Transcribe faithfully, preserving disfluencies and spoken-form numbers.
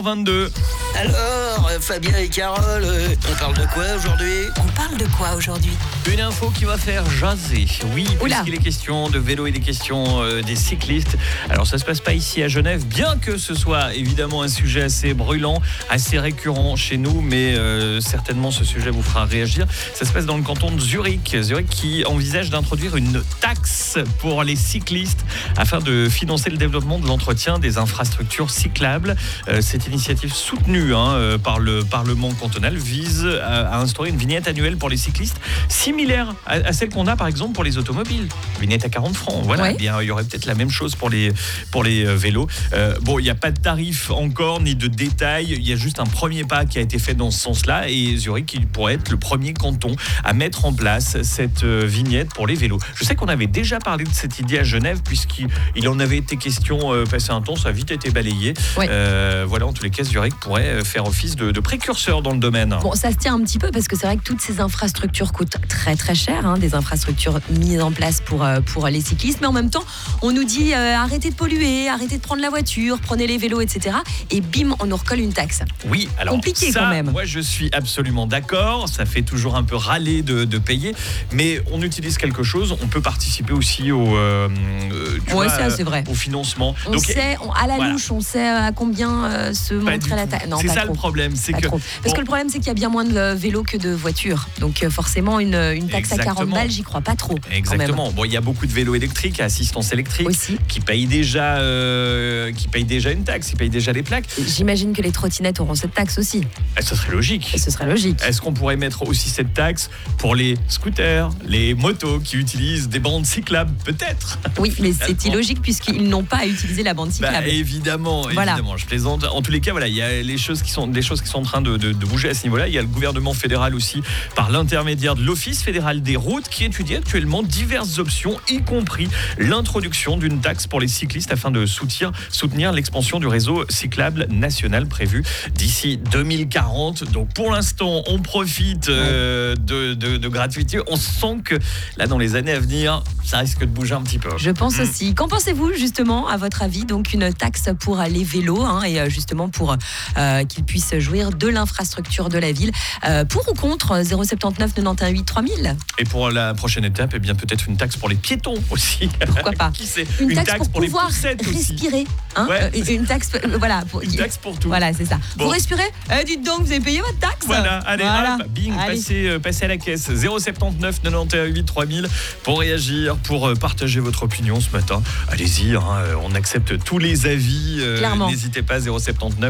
vingt-deux. Alors, euh, Fabien et Carole, euh, on parle de quoi aujourd'hui ? On parle de quoi aujourd'hui ? Une info qui va faire jaser. Oui, Oula. puisqu'il est question de vélo et des questions euh, des cyclistes. Alors ça se passe pas ici à Genève, bien que ce soit évidemment un sujet assez brûlant, assez récurrent chez nous, mais euh, certainement ce sujet vous fera réagir. Ça se passe dans le canton de Zurich. Zurich qui envisage d'introduire une taxe pour les cyclistes afin de financer le développement de l'entretien des infrastructures cyclables. Euh, cette initiative soutenue hein, euh, par le Parlement cantonal vise à, à instaurer une vignette annuelle pour les cyclistes similaire à, à celle qu'on a par exemple pour les automobiles. Vignette à quarante francs. Voilà, Ouais. eh bien, il y aurait peut-être la même chose pour les, pour les euh, vélos. Euh, bon, il n'y a pas de tarif encore, ni de détails. Il y a juste un premier pas qui a été fait dans ce sens-là. Et Zurich, il pourrait être le premier canton à mettre en place cette euh, vignette pour les vélos. Je sais qu'on avait déjà parlé de cette idée à Genève, puisqu'il il en avait été question euh, passé un temps. Ça a vite été balayé. Ouais. Euh, voilà, en tous les cas, Zurich pourrait faire office de, de précurseur dans le domaine. Bon, ça se tient un petit peu parce que c'est vrai que toutes ces infrastructures coûtent très très cher, hein, des infrastructures mises en place pour, euh, pour les cyclistes, mais en même temps, on nous dit euh, arrêtez de polluer, arrêtez de prendre la voiture, prenez les vélos, et cetera. Et bim, on nous recolle une taxe. Oui, alors Compliqué ça, quand même. moi je suis absolument d'accord, ça fait toujours un peu râler de, de payer, mais on utilise quelque chose, on peut participer aussi au, euh, euh, tu Ouais, vois, ça, c'est vrai. au financement. On Donc, sait, on- à la voilà. louche, on sait à combien euh, se pas du montrait la tout. taxe. Non, c'est pas ça trop. le problème, c'est Pas que trop. Parce bon, que le problème, c'est qu'il y a bien moins de euh, vélos que de voitures. Donc euh, forcément, une, une taxe à quarante Exactement. balles, j'y crois pas trop. quand même. exactement. Bon, il y a beaucoup de vélos électriques à assistance électrique Aussi. qui payent déjà, euh, qui payent déjà une taxe, qui payent déjà les plaques. J'imagine que les trottinettes auront cette taxe aussi. Eh, ça serait logique. Et ce serait logique. Est-ce qu'on pourrait mettre aussi cette taxe pour les scooters, les motos qui utilisent des bandes cyclables? Peut-être. Oui, mais c'est Finalement. illogique puisqu'ils n'ont pas à utiliser la bande cyclable. Bah, évidemment, Voilà. évidemment, je plaisante. En tous les cas, voilà, il y a les choses qui sont, des choses qui sont en train de, de, de bouger à ce niveau-là. Il y a le gouvernement fédéral aussi, par l'intermédiaire de l'Office fédéral des routes, qui étudie actuellement diverses options, y compris l'introduction d'une taxe pour les cyclistes afin de soutenir, soutenir l'expansion du réseau cyclable national prévu d'ici deux mille quarante. Donc pour l'instant, on profite euh, de, de, de gratuité. On sent que là, dans les années à venir, ça risque de bouger un petit peu. Je pense Mm. aussi. Qu'en pensez-vous justement, à votre avis, donc une taxe pour les vélos hein, et euh, justement pour euh, qu'ils puissent jouir de l'infrastructure de la ville. Euh, pour ou contre zéro sept neuf quatre-vingt-dix-huit huit trois mille. Et pour la prochaine étape, eh bien peut-être une taxe pour les piétons aussi. Pourquoi pas. Qui sait Une, taxe, pour, les pouvoir poussettes aussi. respirer. Hein Ouais. Euh, une taxe, euh, voilà. Pour, Une taxe pour tout. Voilà, c'est ça. Bon. Vous respirez eh, dites donc, vous avez payé votre taxe. Voilà, allez, Voilà. hop, bing, Allez. passez, euh, passez à la caisse. zéro sept neuf quatre-vingt-dix-huit huit trois mille pour réagir, pour euh, partager votre opinion ce matin. Allez-y, hein, euh, on accepte tous les avis. euh, Clairement. N'hésitez pas, zéro sept neuf